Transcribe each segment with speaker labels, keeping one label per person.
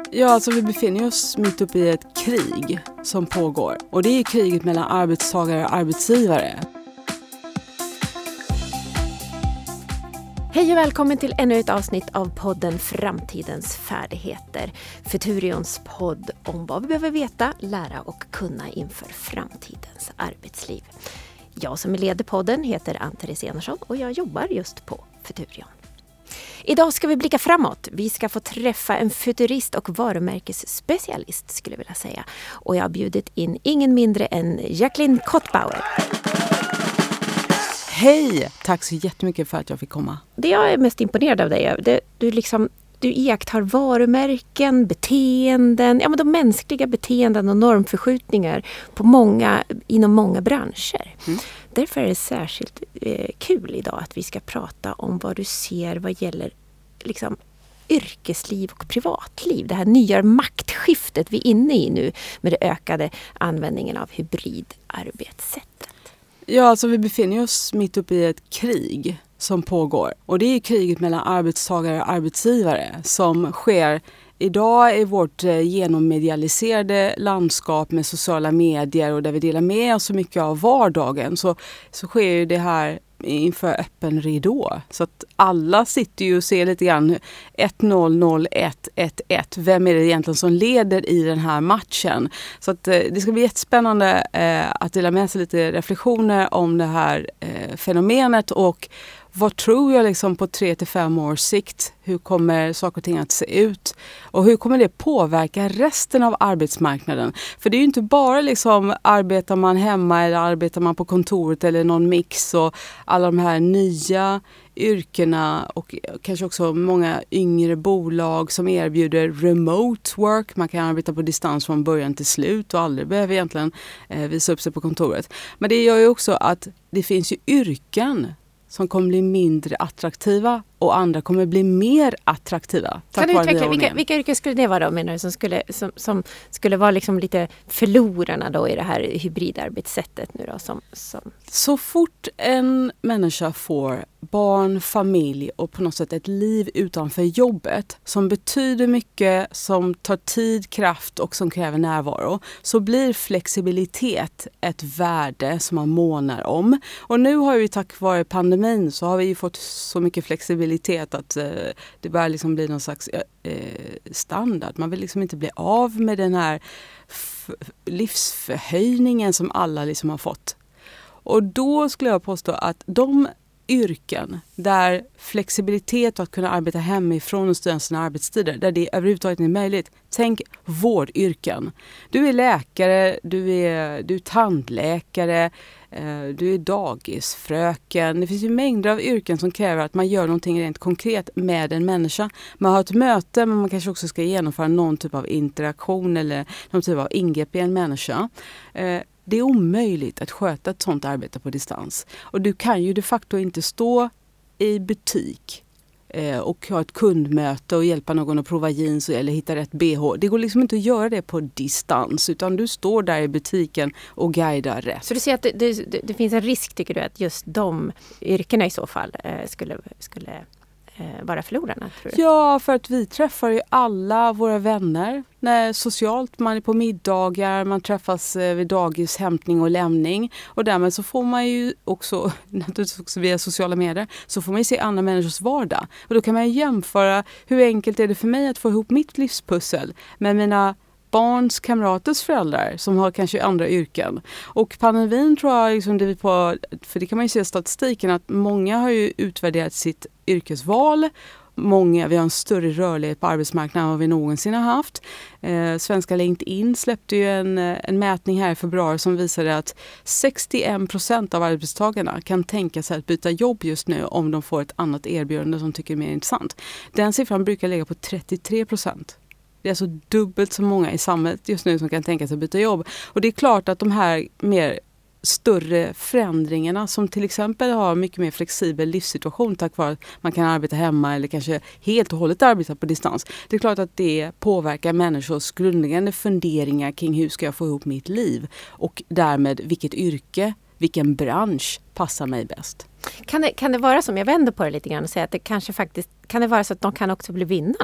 Speaker 1: Ja, alltså vi befinner oss mitt uppe i ett krig som pågår. Och det är kriget mellan arbetstagare och arbetsgivare.
Speaker 2: Hej och välkommen till ännu ett avsnitt av podden Framtidens färdigheter. Futurions podd om vad vi behöver veta, lära och kunna inför framtidens arbetsliv. Jag som leder podden heter Ann-Therese Enarsson och jag jobbar just på Futurion. Idag ska vi blicka framåt. Vi ska få träffa en futurist och varumärkesspecialist skulle jag vilja säga. Och jag har bjudit in ingen mindre än Jacqueline Kottbauer.
Speaker 1: Hej! Tack så jättemycket för att jag fick komma.
Speaker 2: Det jag är mest imponerad av dig är du iakttar varumärken, beteenden, men de mänskliga beteenden och normförskjutningar inom många branscher. Därför är det särskilt kul idag att vi ska prata om vad du ser vad gäller yrkesliv och privatliv. Det här nya maktskiftet vi är inne i nu med det ökade användningen av hybridarbetssättet.
Speaker 1: Ja, alltså vi befinner oss mitt uppe i ett krig som pågår. Och det är kriget mellan arbetstagare och arbetsgivare som sker idag i vårt genommedialiserade landskap med sociala medier och där vi delar med oss så mycket av vardagen så sker ju det här inför öppen ridå. Så att alla sitter ju och ser lite grann 1-0-0-1-1-1. Vem är det egentligen som leder i den här matchen? Så att det ska bli jättespännande att dela med sig lite reflektioner om det här fenomenet och vad tror jag på 3 till 5 års sikt? Hur kommer saker och ting att se ut? Och hur kommer det påverka resten av arbetsmarknaden? För det är ju inte bara arbetar man hemma eller arbetar man på kontoret eller någon mix och alla de här nya yrkena och kanske också många yngre bolag som erbjuder remote work. Man kan arbeta på distans från början till slut och aldrig behöver egentligen visa upp sig på kontoret. Men det gör ju också att det finns ju yrken som kommer bli mindre attraktiva och andra kommer bli mer attraktiva.
Speaker 2: Kan du utveckla, vilka yrken skulle det vara då, menar du, som skulle vara lite förlorarna då i det här hybridarbetssättet nu då?
Speaker 1: Så fort en människa får barn, familj och på något sätt ett liv utanför jobbet som betyder mycket, som tar tid, kraft och som kräver närvaro, så blir flexibilitet ett värde som man månar om. Och nu har vi tack vare pandemin så har vi ju fått så mycket flexibilitet att det börjar bli någon slags standard. Man vill inte bli av med den här livsförhöjningen som alla har fått. Och då skulle jag påstå att de yrken där flexibilitet och att kunna arbeta hemifrån och styra sina arbetstider, där det överhuvudtaget är möjligt. Tänk vårdyrken. Du är läkare, du är tandläkare, du är dagisfröken. Det finns ju mängder av yrken som kräver att man gör någonting rent konkret med en människa. Man har ett möte men man kanske också ska genomföra någon typ av interaktion eller någon typ av ingrepp i en människa. Det är omöjligt att sköta ett sånt arbete på distans. Och du kan ju de facto inte stå i butik och ha ett kundmöte och hjälpa någon att prova jeans eller hitta rätt BH. Det går inte att göra det på distans utan du står där i butiken och guidar rätt.
Speaker 2: Så du ser att det finns en risk, tycker du, att just de yrkena i så fall skulle vara förlorarna, tror du?
Speaker 1: Ja, för att vi träffar ju alla våra vänner socialt. Man är på middagar, man träffas vid dagis, hämtning och lämning. Och därmed så får man ju också, naturligtvis också via sociala medier, så får man ju se andra människors vardag. Och då kan man ju jämföra hur enkelt är det för mig att få ihop mitt livspussel med mina barns kamraters föräldrar som har kanske andra yrken. Och pandemin tror jag för det kan man ju se i statistiken att många har ju utvärderat sitt yrkesval. Vi har en större rörlighet på arbetsmarknaden än vad vi någonsin har haft. Svenska LinkedIn släppte ju en mätning här i februari som visade att 61% av arbetstagarna kan tänka sig att byta jobb just nu om de får ett annat erbjudande som tycker är mer intressant. Den siffran brukar ligga på 33%. Det är alltså dubbelt så många i samhället just nu som kan tänka sig att byta jobb. Och det är klart att de här mer större förändringarna som till exempel har mycket mer flexibel livssituation tack vare att man kan arbeta hemma eller kanske helt och hållet arbeta på distans. Det är klart att det påverkar människors grundläggande funderingar kring hur ska jag få ihop mitt liv och därmed vilket yrke, vilken bransch passar mig bäst.
Speaker 2: Kan det vara som, jag vänder på det lite grann och säger att det kanske faktiskt, kan det vara så att de kan också bli vinnarna?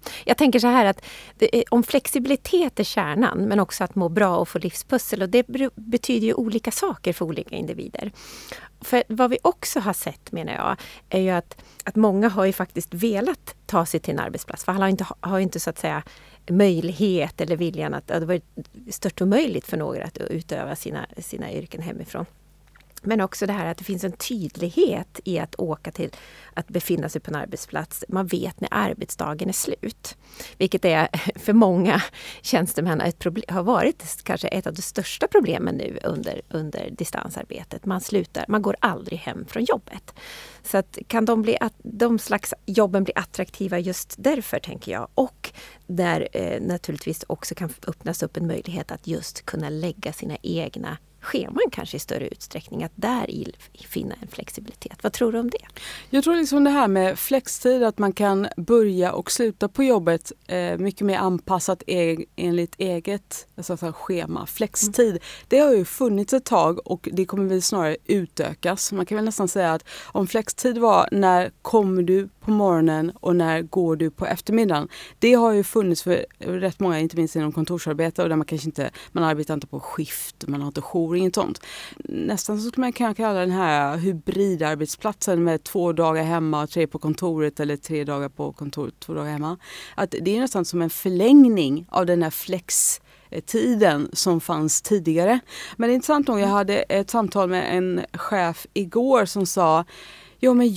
Speaker 2: Jag tänker så här att om flexibilitet är kärnan, men också att må bra och få livspussel, och det betyder ju olika saker för olika individer. För vad vi också har sett, menar jag, är ju att många har ju faktiskt velat ta sig till en arbetsplats, för alla har inte så att säga möjlighet eller viljan att det var stört omöjligt för några att utöva sina yrken hemifrån. Men också det här att det finns en tydlighet i att åka till att befinna sig på en arbetsplats. Man vet när arbetsdagen är slut. Vilket är för många tjänstemän har varit kanske ett av de största problemen nu under distansarbetet. Man går aldrig hem från jobbet. Så att kan de slags jobben bli attraktiva just därför, tänker jag. Och där naturligtvis också kan öppnas upp en möjlighet att just kunna lägga sina egna scheman kanske i större utsträckning, att där finna en flexibilitet. Vad tror du om det?
Speaker 1: Jag tror liksom det här med flextid, att man kan börja och sluta på jobbet mycket mer anpassat enligt eget schema. Flextid, det har ju funnits ett tag och det kommer väl snarare utökas. Man kan väl nästan säga att om flextid var när kommer du på morgonen och när går du på eftermiddagen. Det har ju funnits för rätt många, inte minst inom kontorsarbete, och där man arbetar inte på skift, man har inte jour, inget sånt. Nästan så skulle man kunna kalla den här hybridarbetsplatsen med 2 dagar hemma, 3 på kontoret, eller 3 dagar på kontoret, 2 dagar hemma. Att det är nästan som en förlängning av den här flextiden som fanns tidigare. Men det är intressant nog, jag hade ett samtal med en chef igår som sa: jo, men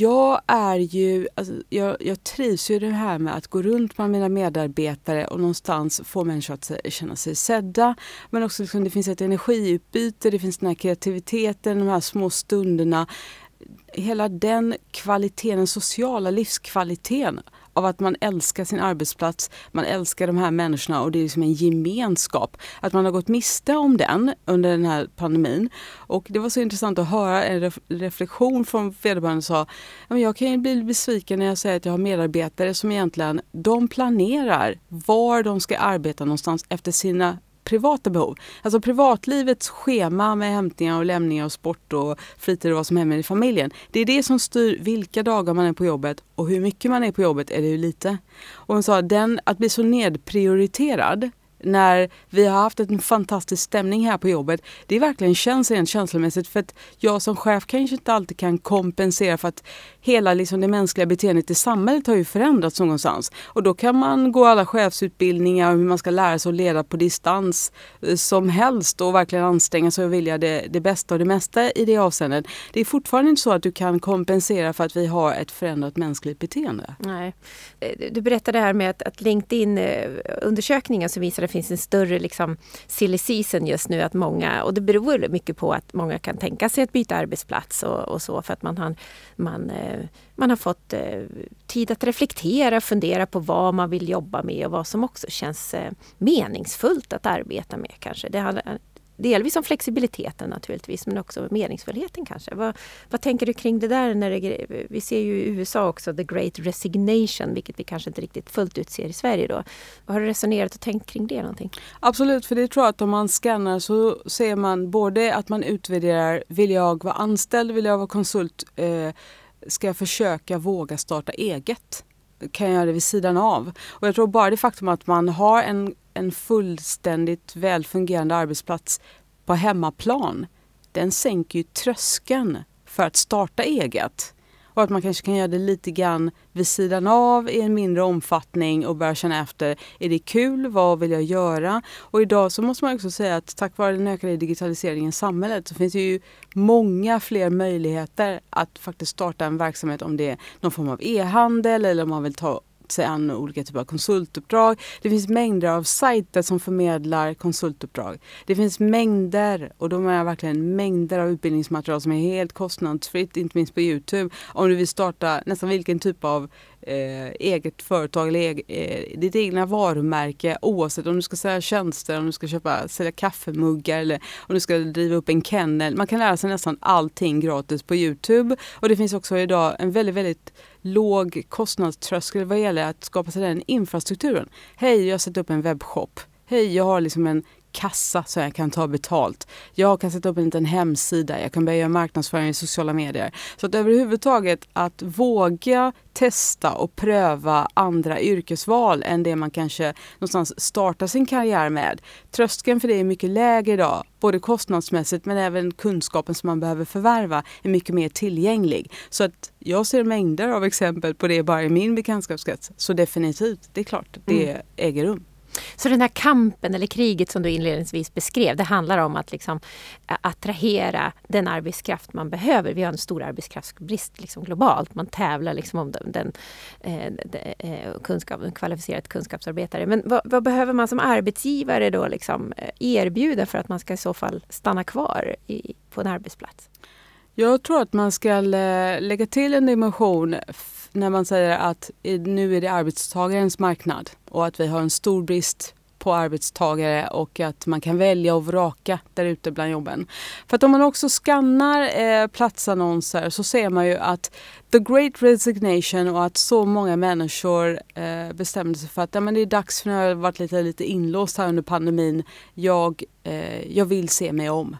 Speaker 1: jag trivs ju det här med att gå runt med mina medarbetare och någonstans få människor att känna sig sedda. Men också liksom, det finns ett energiutbyte, det finns den här kreativiteten, de här små stunderna. Hela den kvaliteten, den sociala livskvaliteten av att man älskar sin arbetsplats, man älskar de här människorna och det är liksom en gemenskap. Att man har gått miste om den under den här pandemin. Och det var så intressant att höra en reflektion från vederbörande som sa: jag kan ju bli besviken när jag säger att jag har medarbetare som egentligen, de planerar var de ska arbeta någonstans efter sina privata behov. Alltså privatlivets schema med hämtningar och lämningar och sport och fritid och vad som händer i familjen. Det är det som styr vilka dagar man är på jobbet och hur mycket man är på jobbet eller hur lite. Och hon sa att bli så nedprioriterad när vi har haft en fantastisk stämning här på jobbet, det verkligen känns rent känslomässigt, för att jag som chef kanske inte alltid kan kompensera för att hela liksom det mänskliga beteendet i samhället har ju förändrats någonstans. Och då kan man gå alla chefsutbildningar hur man ska lära sig att leda på distans som helst och verkligen anstränga sig och vilja det bästa och det mesta i det avseendet. Det är fortfarande inte så att du kan kompensera för att vi har ett förändrat mänskligt beteende.
Speaker 2: Nej. Du berättade här med att LinkedIn-undersökningen som visar att det finns en större liksom silly season just nu, att många, och det beror mycket på att många kan tänka sig att byta arbetsplats och så, för att man har fått tid att reflektera, fundera på vad man vill jobba med och vad som också känns meningsfullt att arbeta med kanske. Det handlar delvis om flexibiliteten naturligtvis, men också meningsfullheten kanske. Vad tänker du kring det där? Vi ser ju i USA också the great resignation, vilket vi kanske inte riktigt fullt ut ser i Sverige då. Har du resonerat och tänkt kring det någonting?
Speaker 1: Absolut, för det tror jag att om man scannar så ser man både att man utvärderar, vill jag vara anställd, vill jag vara konsult, ska jag försöka våga starta eget? Kan jag göra det vid sidan av? Och jag tror bara det faktum att man har en fullständigt välfungerande arbetsplats på hemmaplan, den sänker ju tröskeln för att starta eget. Och att man kanske kan göra det lite grann vid sidan av i en mindre omfattning och börja känna efter, är det kul? Vad vill jag göra? Och idag så måste man också säga att tack vare den ökade digitaliseringen i samhället så finns det ju många fler möjligheter att faktiskt starta en verksamhet, om det är någon form av e-handel eller om man vill ta sig an olika typer av konsultuppdrag. Det finns mängder av sajter som förmedlar konsultuppdrag. Det finns mängder, och då menar jag verkligen mängder av utbildningsmaterial som är helt kostnadsfritt, inte minst på YouTube. Om du vill starta nästan vilken typ av eget företag eller ditt egna varumärke, oavsett om du ska sälja tjänster, om du ska sälja kaffemuggar eller om du ska driva upp en kennel. Man kan lära sig nästan allting gratis på YouTube, och det finns också idag en väldigt, väldigt låg kostnadströskel vad gäller att skapa sig den infrastrukturen. Hej, jag sätter upp en webbshop. hej, jag har liksom en kassa så jag kan ta betalt. Jag kan sätta upp en liten hemsida. Jag kan börja göra marknadsföring i sociala medier. Så att överhuvudtaget att våga testa och pröva andra yrkesval än det man kanske någonstans startar sin karriär med. Tröskeln för det är mycket lägre idag. Både kostnadsmässigt men även kunskapen som man behöver förvärva är mycket mer tillgänglig. Så att jag ser mängder av exempel på det bara i min bekantskapskrets. Så definitivt, det är klart, det äger rum.
Speaker 2: Så den här kampen eller kriget som du inledningsvis beskrev, det handlar om att liksom attrahera den arbetskraft man behöver. Vi har en stor arbetskraftsbrist liksom globalt. Man tävlar liksom om den kvalificerad kunskapsarbetare. Men vad behöver man som arbetsgivare då liksom erbjuda för att man ska i så fall stanna kvar på en arbetsplats?
Speaker 1: Jag tror att man ska lägga till en dimension när man säger att nu är det arbetstagarens marknad och att vi har en stor brist på arbetstagare och att man kan välja och vraka där ute bland jobben. För att om man också skannar platsannonser så ser man ju att the great resignation och att så många människor bestämde sig för att men det är dags för när jag har varit lite inlåst här under pandemin. Jag vill se mig om.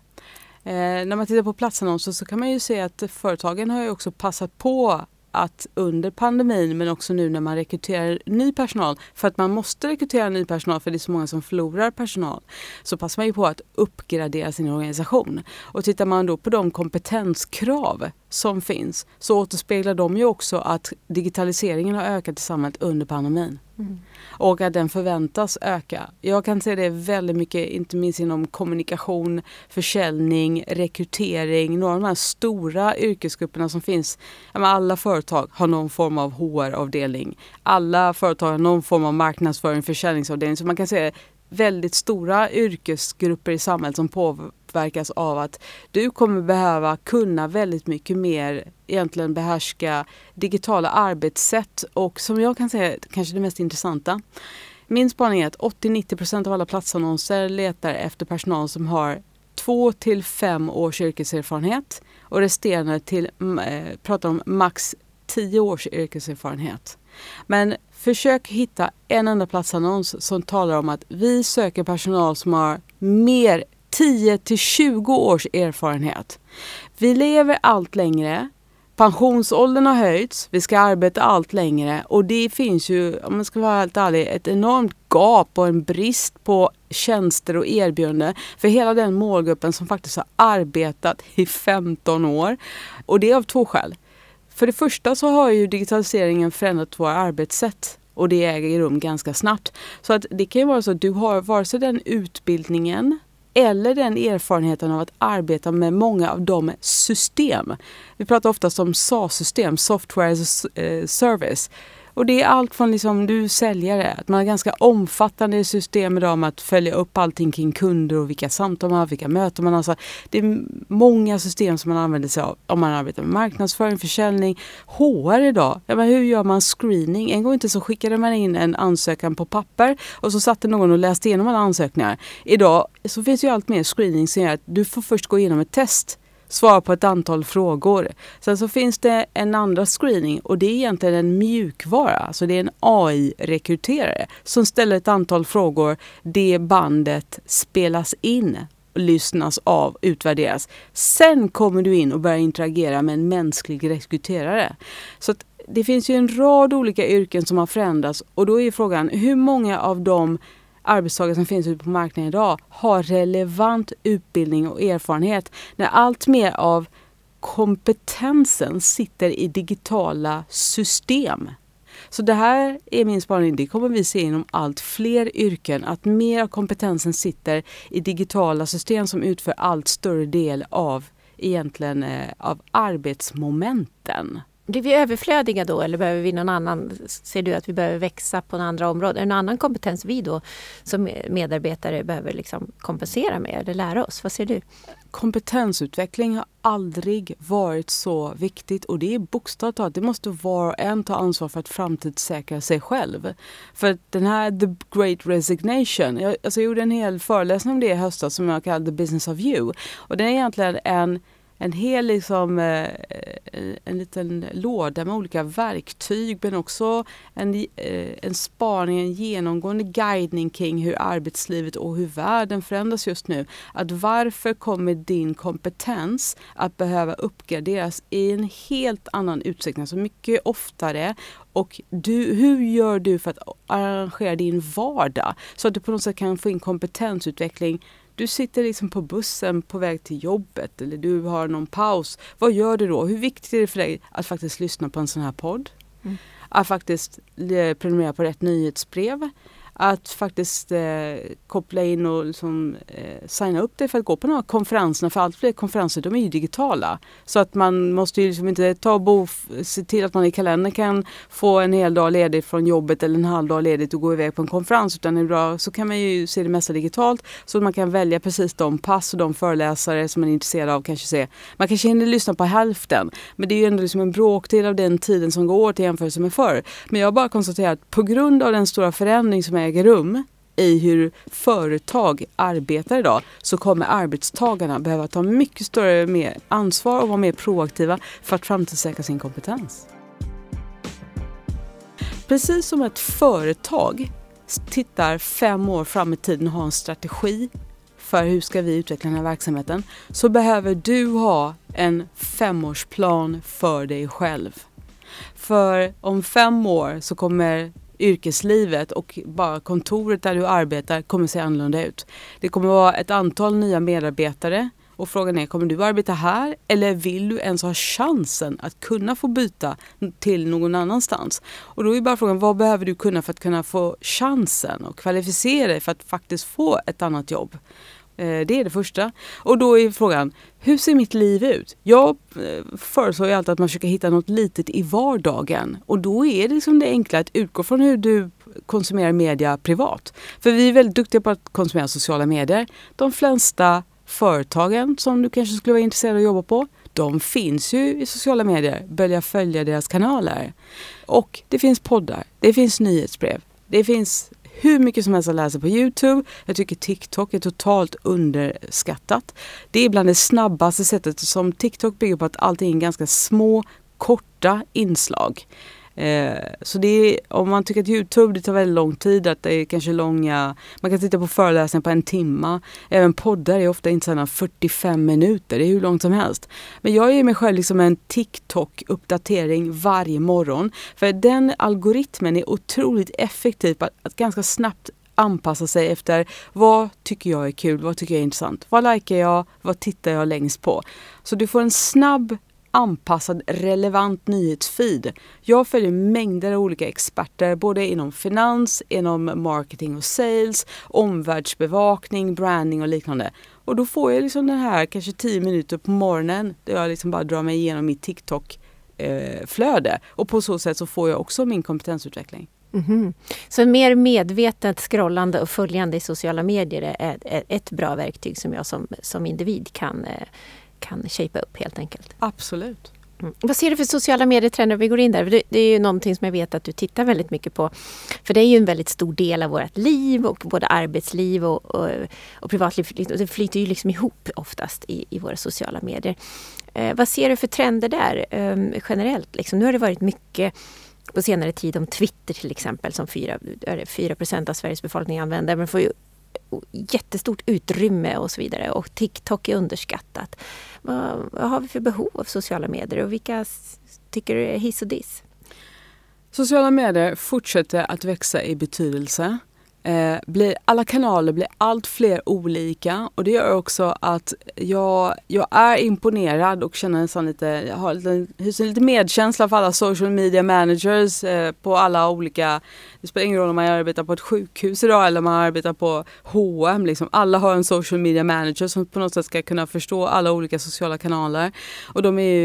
Speaker 1: När man tittar på platsannonser så kan man ju se att företagen har ju också passat på att under pandemin men också nu när man rekryterar ny personal, för att man måste rekrytera ny personal för det är så många som förlorar personal, så passar man ju på att uppgradera sin organisation. Och tittar man då på de kompetenskrav som finns så återspeglar de ju också att digitaliseringen har ökat i samhället under pandemin. Och att den förväntas öka. Jag kan se det väldigt mycket, inte minst inom kommunikation, försäljning, rekrytering, några av de här stora yrkesgrupperna som finns. Alla företag har någon form av HR-avdelning. Alla företag har någon form av marknadsföring, försäljningsavdelning. Så man kan se väldigt stora yrkesgrupper i samhället som påverkas av att du kommer behöva kunna väldigt mycket mer, egentligen behärska digitala arbetssätt och som jag kan säga kanske det mest intressanta. Min spaning är att 80-90% av alla platsannonser letar efter personal som har 2 till 5 års yrkeserfarenhet och resterande pratar om max 10 års yrkeserfarenhet. Men försök hitta en enda platsannons som talar om att vi söker personal som har mer 10 till 20 års erfarenhet. Vi lever allt längre. Pensionsåldern har höjts. Vi ska arbeta allt längre. Och det finns ju, om man ska vara helt ärlig, ett enormt gap och en brist på tjänster och erbjudanden för hela den målgruppen som faktiskt har arbetat i 15 år. Och det är av 2 skäl. För det första så har ju digitaliseringen förändrat våra arbetssätt och det äger rum ganska snabbt. Så att det kan ju vara så att du har vare sig den utbildningen eller den erfarenheten av att arbeta med många av de system. Vi pratar oftast om SaaS-system, Software as a Service. Och det är allt från liksom du säljare, att man har ganska omfattande system idag med att följa upp allting kring kunder och vilka samtal man har, vilka möten man har. Så det är många system som man använder sig av om man arbetar med marknadsföring, försäljning, HR idag. Ja, men hur gör man screening? En gång inte så skickade man in en ansökan på papper och så satte någon och läste igenom alla ansökningar. Idag så finns ju allt mer screening som gör att du får först gå igenom ett test. Svara på ett antal frågor. Sen så finns det en andra screening och det är egentligen en mjukvara. Alltså det är en AI-rekryterare som ställer ett antal frågor. Det bandet spelas in, lyssnas av, utvärderas. Sen kommer du in och börjar interagera med en mänsklig rekryterare. Så att det finns ju en rad olika yrken som har förändrats och då är frågan hur många av de arbetstagare som finns ute på marknaden idag har relevant utbildning och erfarenhet när allt mer av kompetensen sitter i digitala system. Så det här är min spaning, det kommer vi se inom allt fler yrken, att mer av kompetensen sitter i digitala system som utför allt större del av egentligen av arbetsmomenten.
Speaker 2: Blir vi överflödiga då eller behöver vi någon annan, ser du att vi behöver växa på andra områden? Är det någon annan kompetens vi då som medarbetare behöver liksom kompensera med eller lära oss? Vad ser du?
Speaker 1: Kompetensutveckling har aldrig varit så viktigt och det är bokstavligt att det måste var och en ta ansvar för att framtidssäkra sig själv. För den här The Great Resignation, jag gjorde en hel föreläsning om det i höstas som jag kallade The Business of You och det är egentligen en hel liksom, en liten låda med olika verktyg, men också en spaning, en genomgående guidning kring hur arbetslivet och hur världen förändras just nu. Att varför kommer din kompetens att behöva uppgraderas i en helt annan utsträckning, så mycket oftare. Och hur gör du för att arrangera din vardag så att du på något sätt kan få in kompetensutveckling? Du sitter liksom på bussen på väg till jobbet eller du har någon paus. Vad gör du då? Hur viktigt är det för dig att faktiskt lyssna på en sån här podd? Att faktiskt prenumerera på rätt nyhetsbrev? Att faktiskt koppla in och liksom, signa upp dig för att gå på de här konferenserna. För allt fler konferenser, de är ju digitala. Så att man måste ju liksom inte se till att man i kalendern kan få en hel dag ledigt från jobbet eller en halv dag ledigt och gå iväg på en konferens. Utan idag så kan man ju se det mesta digitalt. Så att man kan välja precis de pass och de föreläsare som man är intresserad av. Man kanske hinner lyssna på hälften. Men det är ju ändå liksom en bråkdel av den tiden som går till jämförelse med förr. Men jag har bara konstaterat att på grund av den stora förändring som äger rum i hur företag arbetar idag, så kommer arbetstagarna behöva ta mycket större mer ansvar och vara mer proaktiva för att framtidssäkra sin kompetens. Precis som ett företag tittar 5 år fram i tiden och har en strategi för hur ska vi utveckla den här verksamheten, så behöver du ha en 5-årsplan för dig själv. För om 5 år så kommer yrkeslivet och bara kontoret där du arbetar kommer se annorlunda ut. Det kommer vara ett antal nya medarbetare och frågan är, kommer du arbeta här eller vill du ens ha chansen att kunna få byta till någon annanstans? Och då är bara frågan, vad behöver du kunna för att kunna få chansen och kvalificera dig för att faktiskt få ett annat jobb? Det är det första. Och då är frågan, hur ser mitt liv ut? Jag föreslår ju alltid att man försöker hitta något litet i vardagen. Och då är det liksom det enkla att utgå från hur du konsumerar media privat. För vi är väldigt duktiga på att konsumera sociala medier. De flesta företagen som du kanske skulle vara intresserad av att jobba på, de finns ju i sociala medier. Börja följa deras kanaler. Och det finns poddar, det finns nyhetsbrev, det finns hur mycket som helst att läsa på YouTube. Jag tycker TikTok är totalt underskattat. Det är bland det snabbaste sättet som TikTok bygger på, att allting är ganska små, korta inslag. Så det är, om man tycker att YouTube det tar väldigt lång tid, att det är kanske långa, man kan titta på föreläsningar på 1 timme. Även poddar är ofta inte sådana 45 minuter, det är hur långt som helst. Men jag ger mig själv liksom en TikTok-uppdatering varje morgon. För den algoritmen är otroligt effektiv på att ganska snabbt anpassa sig efter vad tycker jag är kul, vad tycker jag är intressant. Vad likar jag, vad tittar jag längst på. Så du får en snabb anpassad, relevant nyhetsfeed. Jag följer mängder av olika experter, både inom finans, inom marketing och sales, omvärldsbevakning, branding och liknande. Och då får jag liksom den här kanske 10 minuter på morgonen där jag liksom bara drar mig igenom mitt TikTok-flöde. Och på så sätt så får jag också min kompetensutveckling.
Speaker 2: Mm-hmm. Så mer medvetet scrollande och följande i sociala medier är ett bra verktyg som jag som individ kan shapea upp helt enkelt.
Speaker 1: Absolut.
Speaker 2: Vad ser du för sociala medietrender vi går in där? Det är ju någonting som jag vet att du tittar väldigt mycket på. För det är ju en väldigt stor del av vårt liv och både arbetsliv och privatliv. Det flyter ju liksom ihop oftast i våra sociala medier. Vad ser du för trender där generellt? Liksom, nu har det varit mycket på senare tid om Twitter till exempel som 4% av Sveriges befolkning använder. Men får ju jättestort utrymme och så vidare. Och TikTok är underskattat. Vad har vi för behov av sociala medier och vilka tycker du är hiss och diss?
Speaker 1: Sociala medier fortsätter att växa i betydelse. Alla kanaler blir allt fler olika och det gör också att jag är imponerad och känner nästan hyser lite medkänsla för alla social media managers på alla olika. Det spelar ingen roll om man arbetar på ett sjukhus idag eller om man arbetar på H&M. Liksom. Alla har en social media manager som på något sätt ska kunna förstå alla olika sociala kanaler och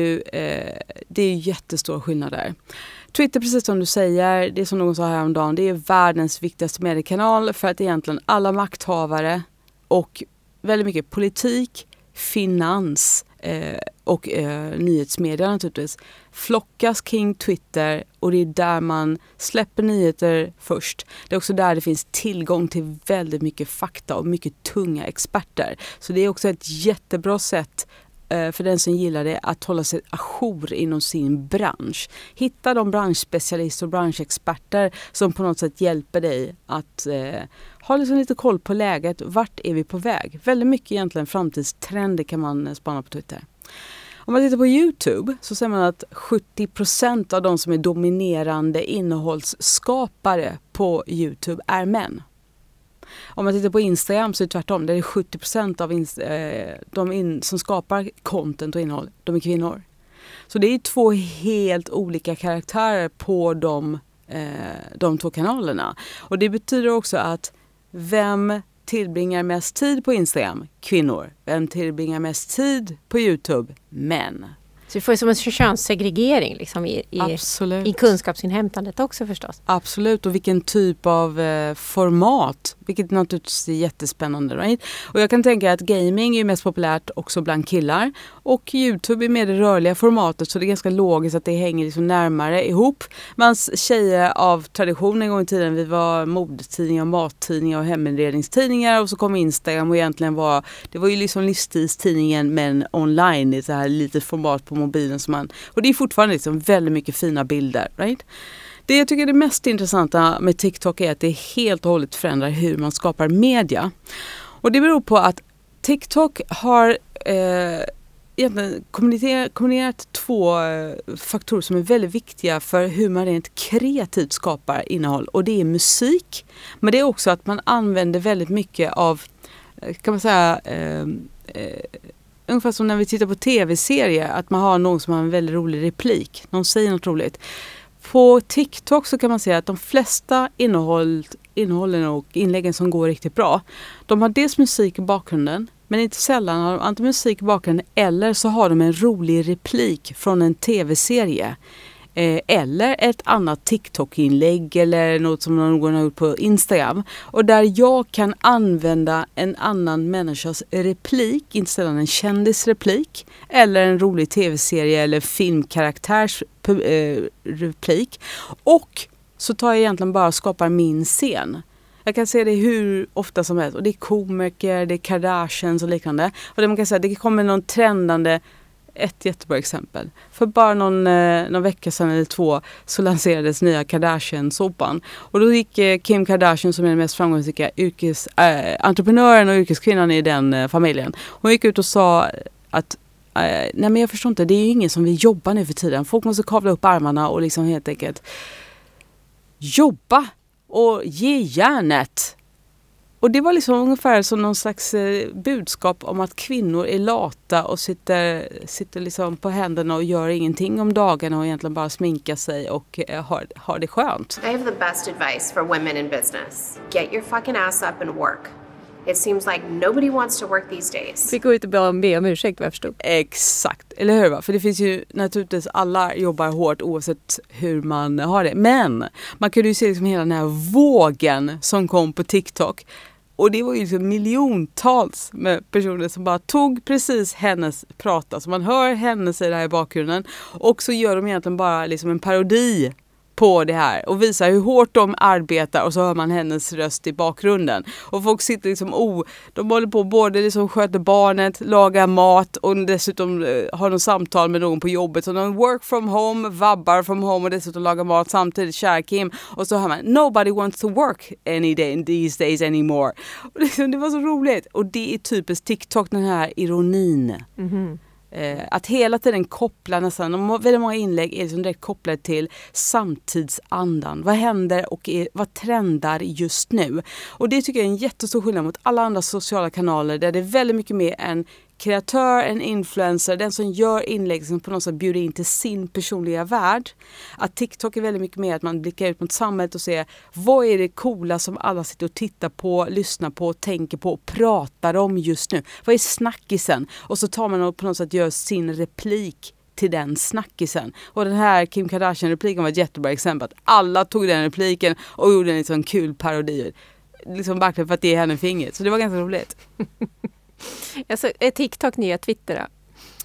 Speaker 1: det är jättestora skillnader. Twitter, precis som du säger, det är som någon sa häromdagen, det är världens viktigaste mediekanal för att egentligen alla makthavare och väldigt mycket politik, finans och nyhetsmedia naturligtvis flockas kring Twitter och det är där man släpper nyheter först. Det är också där det finns tillgång till väldigt mycket fakta och mycket tunga experter. Så det är också ett jättebra sätt för den som gillar det att hålla sig ajour inom sin bransch. Hitta de branschspecialister och branschexperter som på något sätt hjälper dig att ha liksom lite koll på läget. Vart är vi på väg? Väldigt mycket egentligen framtidstrender kan man spana på Twitter. Om man tittar på YouTube så ser man att 70% av de som är dominerande innehållsskapare på YouTube är män. Om man tittar på Instagram så är det tvärtom. Där är 70% av som skapar content och innehåll, de är kvinnor. Så det är 2 helt olika karaktärer på de 2 kanalerna. Och det betyder också att vem tillbringar mest tid på Instagram? Kvinnor. Vem tillbringar mest tid på YouTube? Män.
Speaker 2: Så vi får som en könssegregering liksom i kunskapsinhämtandet också förstås.
Speaker 1: Absolut, och vilken typ av format, vilket naturligtvis är jättespännande. Right? Och jag kan tänka att gaming är mest populärt också bland killar och YouTube är mer det rörliga formatet, så det är ganska logiskt att det hänger liksom närmare ihop. Men tjejer av tradition en gång i tiden, vi var modetidningar, mattidningar och heminredningstidningar, och så kom Instagram och egentligen det var ju liksom livsstilstidningen men online i så här litet format på mobilen och det är fortfarande liksom väldigt mycket fina bilder, right? Det jag tycker är det mest intressanta med TikTok är att det helt och hållet förändrar hur man skapar media. Och det beror på att TikTok har egentligen kombinerat 2 faktorer som är väldigt viktiga för hur man rent kreativt skapar innehåll. Och det är musik, men det är också att man använder väldigt mycket av, kan man säga, ungefär som när vi tittar på tv-serier, att man har någon som har en väldigt rolig replik. Någon säger något roligt. På TikTok så kan man säga att de flesta innehållen och inläggen som går riktigt bra, de har dels musik i bakgrunden, men inte sällan har de antingen musik i bakgrunden eller så har de en rolig replik från en tv-serie. Eller ett annat TikTok-inlägg eller något som någon har gjort på Instagram. Och där jag kan använda en annan människas replik, inte sällan en kändisreplik, eller en rolig tv-serie eller filmkaraktärs replik. Och så tar jag egentligen bara och skapar min scen. Jag kan se det hur ofta som helst. Och det är komiker, det är Kardashians och liknande. Och det man kan säga, det kommer någon trendande. Ett jättebra exempel. För bara någon vecka sedan eller 2 så lanserades nya Kardashian-såpan. Och då gick Kim Kardashian, som är den mest framgångsrika entreprenören och yrkeskvinnan i den familjen. Hon gick ut och sa att nej men jag förstår inte, det är ju ingen som vill jobba nu för tiden. Folk måste kavla upp armarna och liksom helt enkelt jobba och ge järnet. Och det var liksom ungefär som någon slags budskap om att kvinnor är lata och sitter liksom på händerna och gör ingenting om dagarna och egentligen bara sminkar sig och har det skönt.
Speaker 3: I have the best advice for women in business. Get your fucking ass up and work. It seems like nobody wants to work these days.
Speaker 2: Fick gå ut och be om ursäkt, vad jag förstod.
Speaker 1: Exakt, eller hur va? För det finns ju naturligtvis, alla jobbar hårt oavsett hur man har det. Men man kunde ju se liksom hela den här vågen som kom på TikTok. Och det var ju liksom miljontals med personer som bara tog precis hennes prata. Så man hör henne säga det här i bakgrunden. Och så gör de egentligen bara liksom en parodi på det här. Och visar hur hårt de arbetar. Och så hör man hennes röst i bakgrunden. Och folk sitter liksom, de håller på både liksom sköter barnet, lagar mat. Och dessutom har de samtal med någon på jobbet. Så de work from home, vabbar from home och dessutom lagar mat samtidigt, kär Kim. Och så hör man, nobody wants to work any day these days anymore. Och liksom, det var så roligt. Och det är typiskt TikTok, den här ironin. Mm-hmm. Att hela tiden koppla nästan, väldigt många inlägg är liksom direkt kopplade till samtidsandan. Vad händer och vad trendar just nu? Och det tycker jag är en jättestor skillnad mot alla andra sociala kanaler där det är väldigt mycket mer en kreatör, en influencer, den som gör inlägg som på något sätt bjuder in till sin personliga värld. Att TikTok är väldigt mycket mer att man blickar ut mot samhället och ser vad är det coola som alla sitter och tittar på, lyssnar på, tänker på och pratar om just nu. Vad är snackisen? Och så tar man och på något sätt gör sin replik till den snackisen. Och den här Kim Kardashian-repliken var ett jättebra exempel. Att alla tog den repliken och gjorde en liksom kul parodi. Liksom verkligen för att ge henne fingret. Så det var ganska roligt.
Speaker 2: Alltså, är TikTok nya Twitter då?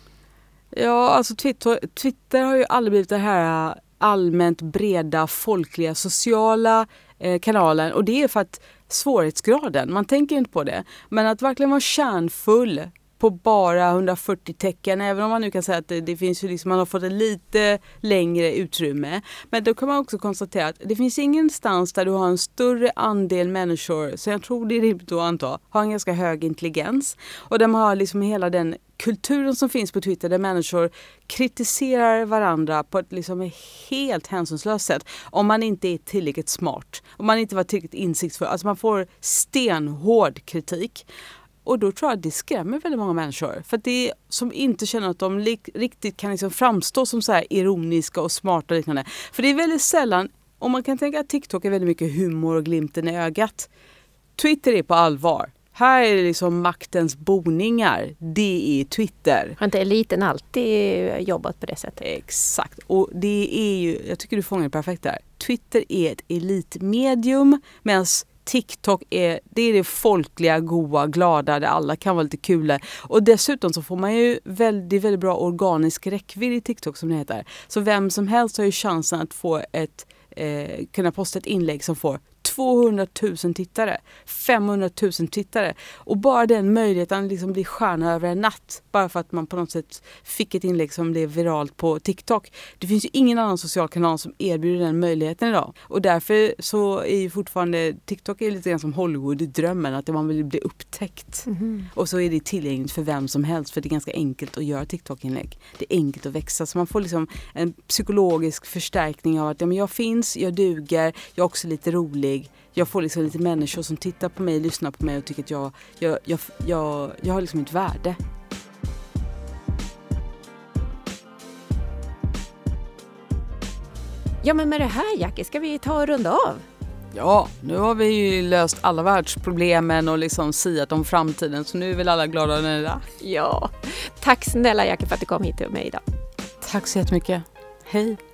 Speaker 1: Ja, alltså Twitter har ju aldrig blivit det här allmänt breda, folkliga, sociala kanalen. Och det är för att svårighetsgraden, man tänker inte på det. Men att verkligen vara kärnfull på bara 140 tecken, även om man nu kan säga att det finns ju liksom, man har fått ett lite längre utrymme. Men då kan man också konstatera att det finns ingenstans där du har en större andel människor, så jag tror det är rimligt att anta, har en ganska hög intelligens. Och där man har liksom hela den kulturen som finns på Twitter där människor kritiserar varandra på ett liksom helt hänsynslöst sätt om man inte är tillräckligt smart, om man inte var tillräckligt insiktsfull. Alltså man får stenhård kritik. Och då tror jag att det skrämmer väldigt många människor. För att det är som inte känner att de riktigt kan liksom framstå som så här ironiska och smarta och liknande. För det är väldigt sällan, om man kan tänka att TikTok är väldigt mycket humor och glimten i ögat. Twitter är på allvar. Här är det liksom maktens boningar. Det är Twitter.
Speaker 2: Har inte eliten alltid jobbat på det sättet?
Speaker 1: Exakt. Och det är ju, jag tycker du fångar det perfekt där. Twitter är ett elitmedium medan TikTok är det folkliga, goa, glada där alla kan vara lite kul. Och dessutom så får man ju väldigt bra organisk räckvidd i TikTok som det heter. Så vem som helst har ju chansen att få kunna posta ett inlägg som får 200 000 tittare, 500 000 tittare. Och bara den möjligheten liksom blir stjärna över en natt. Bara för att man på något sätt fick ett inlägg som blev viralt på TikTok. Det finns ju ingen annan social kanal som erbjuder den möjligheten idag. Och därför så är ju fortfarande TikTok är lite grann som Hollywood-drömmen. Att man vill bli upptäckt. Mm-hmm. Och så är det tillgängligt för vem som helst. För det är ganska enkelt att göra TikTok-inlägg. Det är enkelt att växa. Så man får liksom en psykologisk förstärkning av att men jag finns, jag duger, jag är också lite rolig. Jag får liksom lite människor som tittar på mig, lyssnar på mig och tycker att jag har liksom ett värde.
Speaker 2: Ja, men med det här, Jackie, ska vi ta och runda av?
Speaker 1: Ja, nu har vi ju löst alla världsproblemen och liksom siat om framtiden, så nu är väl alla glada och nöjda.
Speaker 2: Ja, tack snälla Jackie för att du kom hit till mig idag.
Speaker 1: Tack så jättemycket. Hej!